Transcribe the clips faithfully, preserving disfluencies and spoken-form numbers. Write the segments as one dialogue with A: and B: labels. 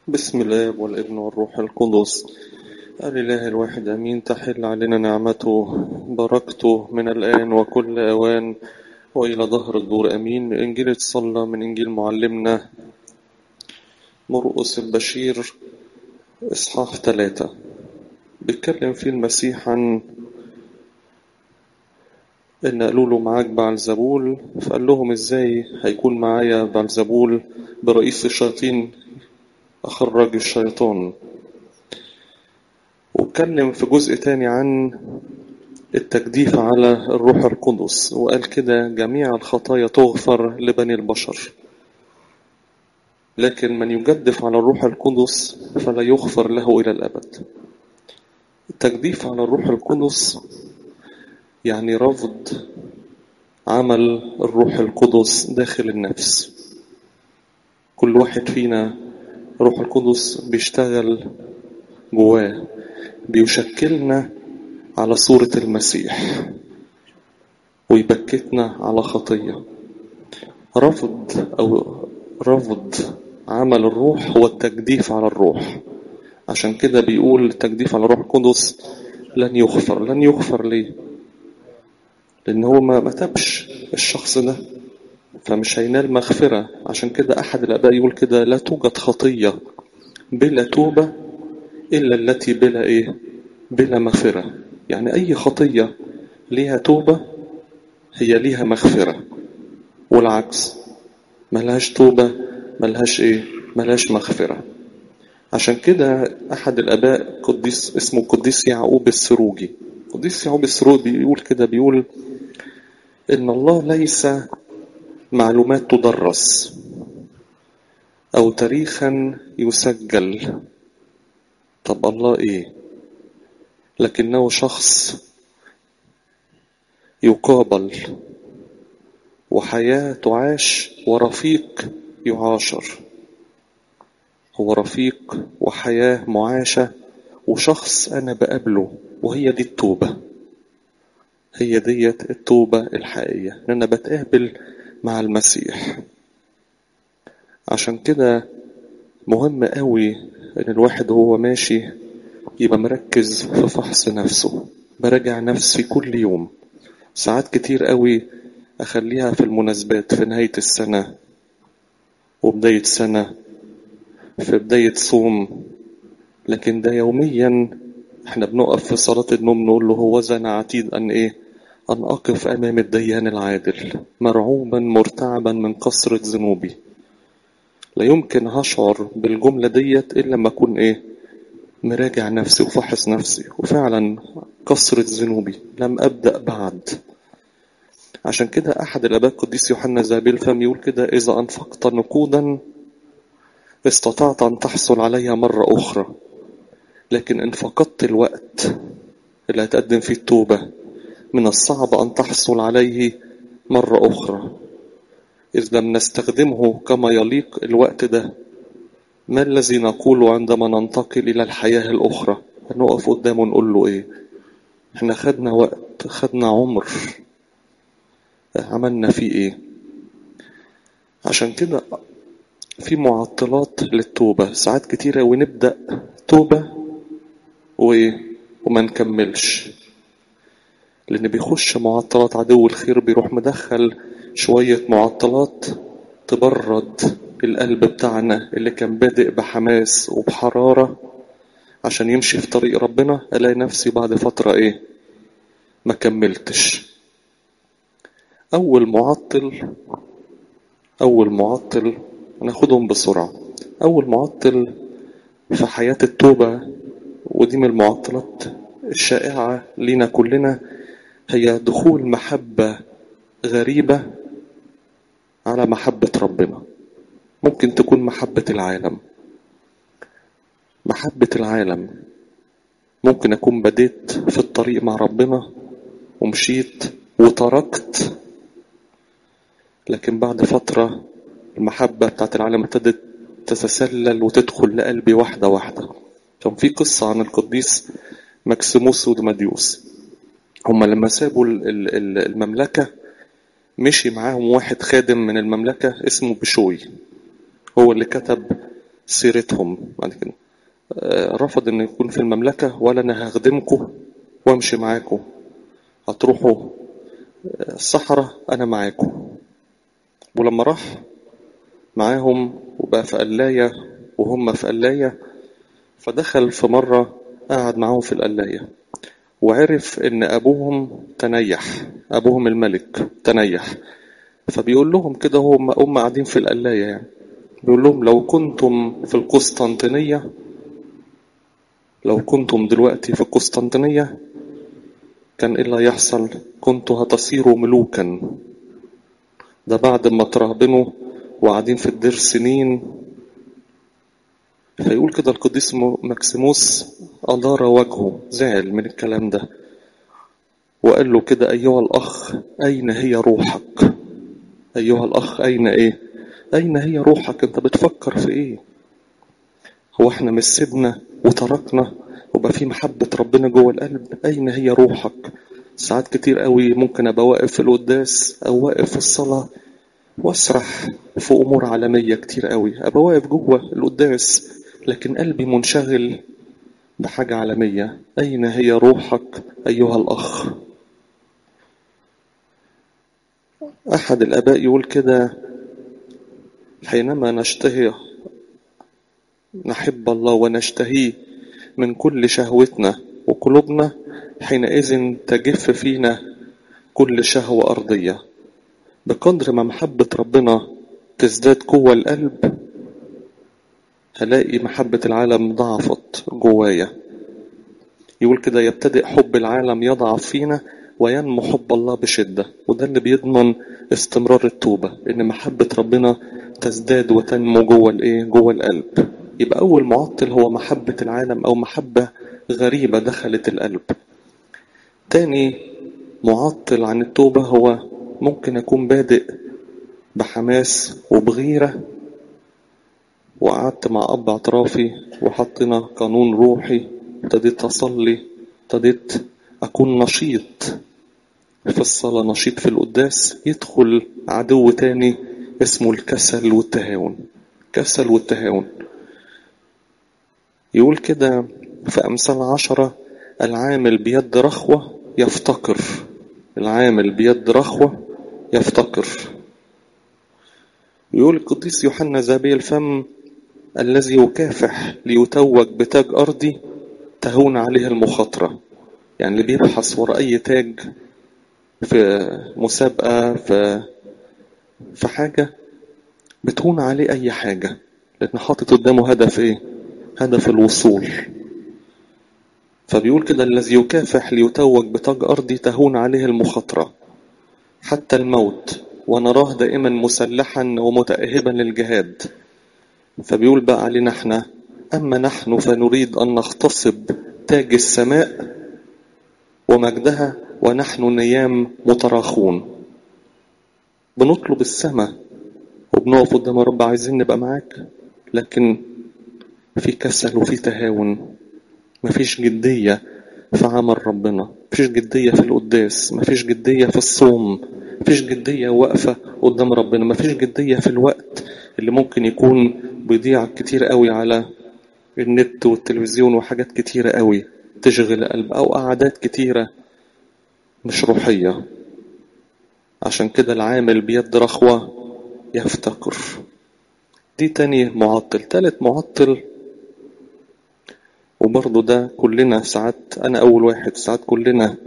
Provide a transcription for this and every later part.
A: بسم الله والابن والروح القدس الإله الواحد أمين. تحل علينا نعمته بركته من الآن وكل أوان وإلى ظهر الدور أمين. إنجيل اتصلى من إنجيل معلمنا مرقس البشير إصحاح ثلاثة، بيتكلم فيه المسيح عن إن قالوا له معاك بعلزبول، فقال لهم إزاي هيكون معايا بعلزبول؟ برئيس الشياطين أخرج الشيطان. واتكلم في جزء تاني عن التجديف على الروح القدس، وقال كده جميع الخطايا تغفر لبني البشر، لكن من يجدف على الروح القدس فلا يغفر له إلى الأبد. التجديف على الروح القدس يعني رفض عمل الروح القدس داخل النفس. كل واحد فينا الروح القدس بيشتغل جواه، بيشكلنا على صورة المسيح ويبكتنا على خطية. رفض أو رفض عمل الروح هو التجديف على الروح. عشان كده بيقول التجديف على الروح القدس لن يغفر. لن يغفر ليه؟ لأن هو ما ما تبش الشخص ده، فمش هينال مغفرة. عشان كده أحد الآباء يقول كده: لا توجد خطية بلا توبة إلا التي بلا إيه؟ بلا مغفرة. يعني أي خطية ليها توبة هي ليها مغفرة، والعكس ملهاش توبة ملهاش إيه؟ ملهاش مغفرة. عشان كده أحد الآباء قديس اسمه قديس يعقوب السروجي، قديس يعقوب السروجي بيقول كده، بيقول إن الله ليس معلومات تدرس أو تاريخا يسجل. طب الله إيه؟ لكنه شخص يقابل، وحياة تعاش، ورفيق يعاشر. هو رفيق وحياة معاشة وشخص أنا بقابله، وهي دي التوبة. هي ديت التوبة الحقيقية، إن أنا بتقابل مع المسيح. عشان كده مهم قوي إن الواحد وهو ماشي يبقى مركز في فحص نفسه. براجع نفسي كل يوم. ساعات كتير قوي أخليها في المناسبات، في نهاية السنة وبداية سنة، في بداية صوم. لكن ده يوميا احنا بنقف في صلاة النوم نقول له: هو زنا عتيد أن إيه؟ أن أقف أمام الديان العادل مرعوبا مرتعبا من كثرة ذنوبي. لا يمكن هشعر بالجملة ديت إلا لما أكون إيه؟ مراجع نفسي وفحص نفسي، وفعلا كثرة ذنوبي لم أبدأ بعد. عشان كده أحد الآباء القديس يوحنا ذهبي الفم يقول كده: إذا أنفقت نقودا استطعت أن تحصل عليها مرة أخرى، لكن إن فقدت الوقت اللي هتقدم فيه التوبة من الصعب أن تحصل عليه مرة أخرى. إذ لم نستخدمه كما يليق الوقت ده، ما الذي نقوله عندما ننتقل إلى الحياة الأخرى؟ نقف قدامه نقول له إيه؟ إحنا خدنا وقت، خدنا عمر، عملنا فيه إيه؟ عشان كده في معطلات للتوبة ساعات كتيرة، ونبدأ توبة وإيه؟ وما نكملش، لأن بيخش معطلات. عدو الخير بيروح مدخل شوية معطلات تبرد القلب بتاعنا اللي كان بادئ بحماس وبحرارة عشان يمشي في طريق ربنا. ألاقي نفسي بعد فترة إيه؟ ما كملتش. أول معطل أول معطل ناخدهم بسرعة. أول معطل في حياة التوبة، ودي من المعطلات الشائعة لينا كلنا، هي دخول محبة غريبة على محبة ربنا. ممكن تكون محبة العالم. محبة العالم ممكن أكون بديت في الطريق مع ربنا ومشيت وتركت، لكن بعد فترة المحبة بتاعت العالم ابتدت تتسلل وتدخل لقلبي واحدة واحدة. كان في قصة عن القديس مكسيموس ودماديوس. هما لما سابوا المملكة مشي معاهم واحد خادم من المملكة اسمه بشوي، هو اللي كتب سيرتهم بعد كده. رفض ان يكون في المملكة، ولا انا هخدمكم وامشي معاكم، هتروحوا الصحراء انا معاكم. ولما راح معاهم وبقى في قلاية وهم في قلاية، فدخل في مرة قعد معاهم في القلاية، وعرف ان ابوهم تنيح، ابوهم الملك تنيح. فبيقول لهم كده، هم هم قاعدين في القلاية يعني، بيقول لهم لو كنتم في القسطنطينية، لو كنتم دلوقتي في القسطنطينية كان ايه اللي هيحصل؟ كنتوا هتصيروا ملوكا. ده بعد ما ترهبنوا وقاعدين في الدير سنين. فيقول كده القديس مكسيموس أدار وجهه، زعل من الكلام ده، وقال له كده: أيها الأخ أين هي روحك؟ أيها الأخ أين إيه؟ أين هي روحك؟ أنت بتفكر في إيه؟ هو إحنا مش سيبنا وتركنا وبقى في محبة ربنا جوه القلب؟ أين هي روحك؟ ساعات كتير قوي ممكن أبقى واقف في القداس أو واقف في الصلاة واسرح في أمور عالمية كتير قوي، أبقى واقف جوه القداس لكن قلبي منشغل بحاجة عالمية. أين هي روحك أيها الأخ؟ أحد الآباء يقول كده: حينما نشتهي نحب الله ونشتهيه من كل شهوتنا وقلوبنا، حينئذ تجف فينا كل شهوة أرضية. بقدر ما محبة ربنا تزداد جوه القلب، هلاقي محبة العالم ضعفت جوايا. يقول كده: يبتدئ حب العالم يضعف فينا وينمو حب الله بشدة. وده اللي بيضمن استمرار التوبة، ان محبة ربنا تزداد وتنمو جوه الايه؟ جوه القلب. يبقى اول معطل هو محبة العالم او محبة غريبة دخلت القلب. تاني معطل عن التوبة هو ممكن اكون بادئ بحماس وبغيرة، وقعدت مع اب اعترافي وحطنا قانون روحي، ابتديت اصلي، ابتديت اكون نشيط في الصلاة، نشيط في القداس، يدخل عدو تاني اسمه الكسل والتهاون. كسل والتهاون. يقول كده في أمثال عشرة: العامل بيد رخوة يفتقر. العامل بيد رخوة يفتقر. يقول القديس يوحنا ذهبي الفم: الذي يكافح ليتوج بتاج أرضي تهون عليه المخاطرة. يعني اللي بيبحث وراء أي تاج في مسابقة، في في حاجة، بتهون عليه أي حاجة، لأن حاطط قدامه هدف إيه؟ هدف الوصول. فبيقول كده: الذي يكافح ليتوج بتاج أرضي تهون عليه المخاطرة حتى الموت، ونراه دائما مسلحا ومتأهبا للجهاد. فبيقول بقى علينا احنا: أما نحن فنريد أن نغتصب تاج السماء ومجدها ونحن نيام متراخون. بنطلب السماء وبنقف قدام رب عايزين نبقى معاك، لكن في كسل وفي تهاون، مفيش جدية في عمل ربنا، مفيش جدية في القداس، مفيش جدية في الصوم، مفيش جدية واقفة قدام ربنا، مفيش جدية في الوقت اللي ممكن يكون بيضيع كتير قوي على النت والتلفزيون وحاجات كتيرة قوي تشغل قلب، أو قعدات كتيرة مش روحية. عشان كده العامل بيد رخوة يفتقر. دي تاني معطل. تالت معطل، وبرضه ده كلنا ساعات، أنا أول واحد، ساعات كلنا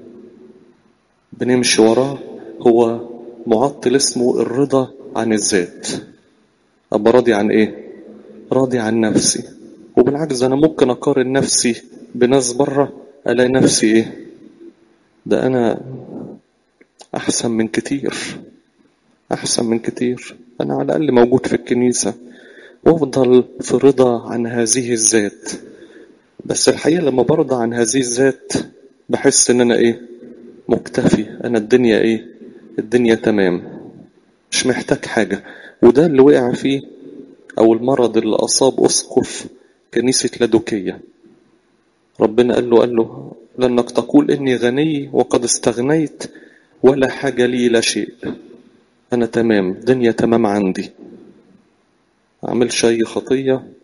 A: بنمشي وراه، هو معطل اسمه الرضا عن الذات. أبقى راضي عن إيه؟ راضي عن نفسي. وبالعكس أنا ممكن أقارن نفسي بناس بره، ألاقي نفسي إيه؟ ده أنا أحسن من كتير، أحسن من كتير، أنا على الأقل موجود في الكنيسة، وأفضل في رضا عن هذه الذات. بس الحقيقة لما برضى عن هذه الذات بحس إن أنا إيه؟ مكتفي. أنا الدنيا إيه؟ الدنيا تمام، مش محتاج حاجة. وده اللي وقع فيه، أو المرض اللي أصاب أسقف كنيسة لادوكية. ربنا قال له قال له لأنك تقول إني غني وقد استغنيت ولا حاجة لي لا شيء. أنا تمام، الدنيا تمام عندي، أعملش أي خطية،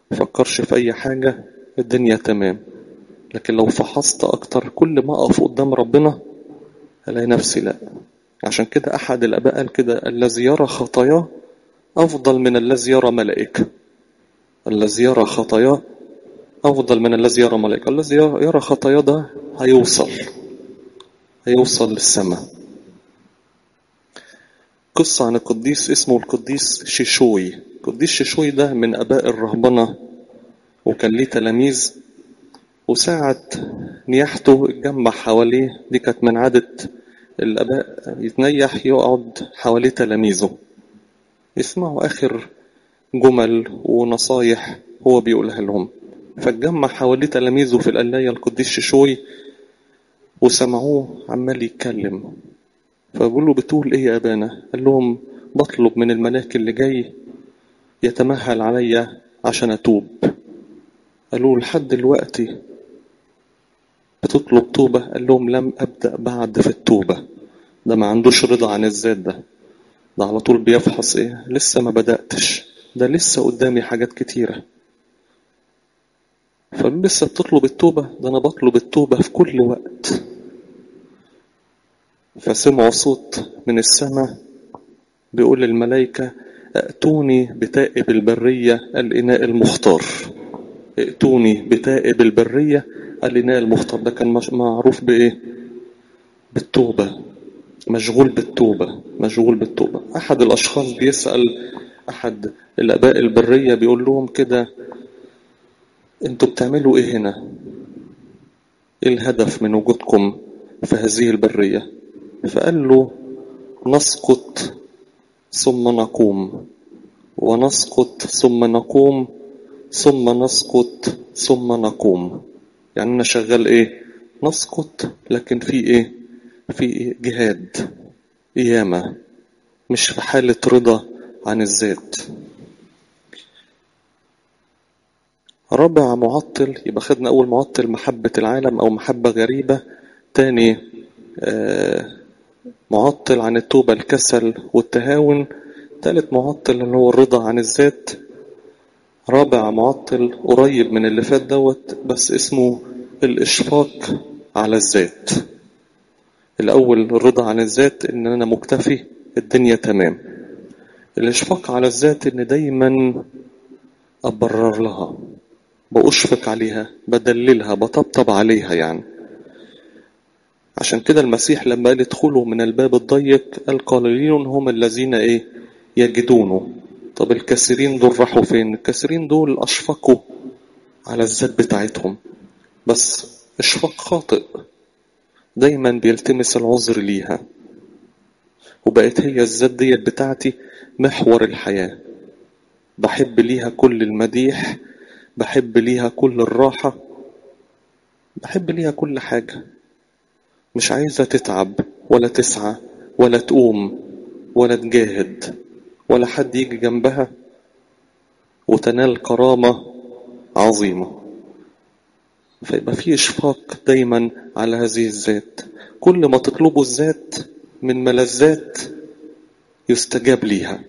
A: فكرش في أي حاجة، الدنيا تمام. لكن لو فحصت أكتر كل ما أقف قدام ربنا ألاقي نفسي لأ. عشان كده أحد الآباء قال كده: الذي يرى خطاياه أفضل من الذي يرى ملائكة. الذي يرى خطاياه أفضل من الذي يرى ملائكة. الذي يرى خطاياه ده هيوصل هيوصل للسماء. قصة عن القديس اسمه القديس شيشوي. القديس شيشوي ده من آباء الرهبنة، وكان ليه تلاميذ، وساعة نياحته اتجمع حواليه. دي كانت من عادة الآباء، يتنيح يقعد حواليه تلاميذه يسمعوا آخر جمل ونصايح هو بيقولها لهم. فاتجمع حواليه تلاميذه في القلاية القديس شيشوي وسمعوه عمال يتكلم. فقالوا له: بتقول ايه يا ابانا؟ قال لهم: بطلب من الملاك اللي جاي يتمهل عليا عشان اتوب. قالوا: لحد دلوقتي بتطلب توبة؟ قال لهم: لم ابدأ بعد في التوبة. ده ما عندوش رضا عن الذات، ده ده على طول بيفحص ايه، لسه ما بدأتش، ده لسه قدامي حاجات كتيرة. فلسه بتطلب التوبة؟ ده انا بطلب التوبة في كل وقت. فسمعوا صوت من السماء بيقول للملائكة: ائتوني بتائب البرية الإناء المختار. ائتوني بتائب البرية الإناء المختار. ده كان معروف بإيه؟ بالتوبة، مشغول بالتوبة مشغول بالتوبة. أحد الأشخاص بيسأل أحد الآباء البرية بيقول لهم كده: أنتوا بتعملوا إيه هنا؟ إيه الهدف من وجودكم في هذه البرية؟ فقال له: نسقط ثم نقوم، ونسقط ثم نقوم، ثم نسقط ثم نقوم. يعني أنا شغال إيه؟ نسقط، لكن في إيه؟ في إيه؟ جهاد، قيامة، مش في حالة رضا عن الذات. رابع معطل، يبقى خدنا أول معطل محبة العالم أو محبة غريبة. تاني آه معطل عن التوبة الكسل والتهاون. ثالث معطل اللي هو الرضا عن الذات. رابع معطل قريب من اللي فات دوت، بس اسمه الإشفاق على الذات. الأول الرضا عن الذات، إن أنا مكتفي، الدنيا تمام. الإشفاق على الذات إن دايما أبرر لها، بأشفق عليها، بدللها، بطبطب عليها يعني. عشان كده المسيح لما قال: ادخلوا من الباب الضيق، قال: قليلين هم الذين ايه يجدونه. طب الكثيرين دول راحوا فين؟ الكثيرين دول اشفقوا على الذات بتاعتهم، بس اشفاق خاطئ، دايما بيلتمس العذر ليها، وبقت هي الذات ديت بتاعتي محور الحياة. بحب ليها كل المديح، بحب ليها كل الراحة، بحب ليها كل حاجة. مش عايزة تتعب ولا تسعى ولا تقوم ولا تجاهد ولا حد يجي جنبها وتنال كرامة عظيمة. فيبقى فيه إشفاق دايما على هذه الذات. كل ما تطلبوا الذات من ملذات يستجاب ليها.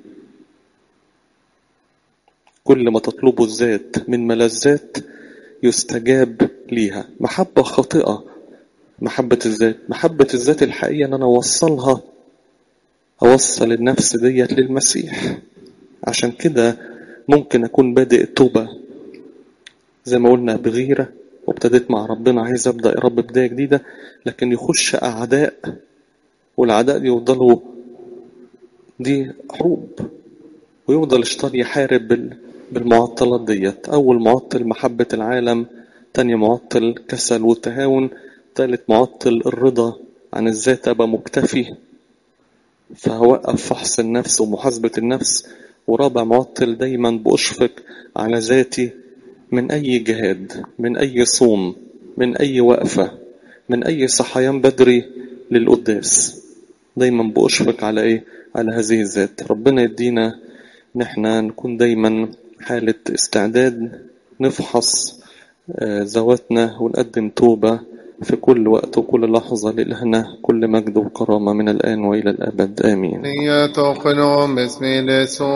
A: كل ما تطلبوا الذات من ملذات يستجاب ليها. محبة خاطئة محبة الذات. محبة الذات الحقيقية أن أنا أوصلها، أوصل النفس ديت للمسيح. عشان كده ممكن أكون بادئ التوبة زي ما قلنا بغيرة، وابتديت مع ربنا عايز أبدأ يا رب بداية جديدة، لكن يخش أعداء، والأعداء دي يفضلوا، دي حروب، ويفضل الشيطان يحارب بالمعطلات ديت. أول معطل محبة العالم، تاني معطل كسل والتهاون، ثالث معطل الرضا عن الذات، أبقى مكتفي فهوقف فحص النفس ومحاسبة النفس. ورابع معطل دايما بأشفق على ذاتي من أي جهاد، من أي صوم، من أي وقفة، من أي صحيان بدري للقداس، دايما بأشفق على إيه؟ على هذه الذات. ربنا يدينا نحن نكون دايما حالة استعداد نفحص ذواتنا ونقدم توبة في كل وقت وكل لحظة لإلهنا كل مجد وكرامة من الآن وإلى الأبد آمين.